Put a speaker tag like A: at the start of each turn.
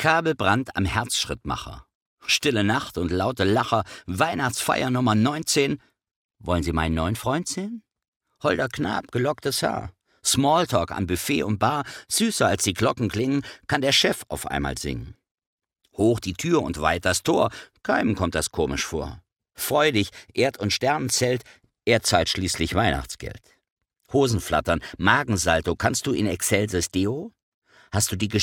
A: Kabelbrand am Herzschrittmacher. Stille Nacht und laute Lacher, Weihnachtsfeier Nummer 19. Wollen Sie meinen neuen Freund sehen? Holder Knab, gelocktes Haar. Smalltalk am Buffet und Bar, süßer als die Glocken klingen, kann der Chef auf einmal singen. Hoch die Tür und weit das Tor, keinem kommt das komisch vor. Freudig, Erd- und Sternenzelt, er zahlt schließlich Weihnachtsgeld. Hosen flattern, Magensalto, kannst du in Excelsis Deo? Hast du die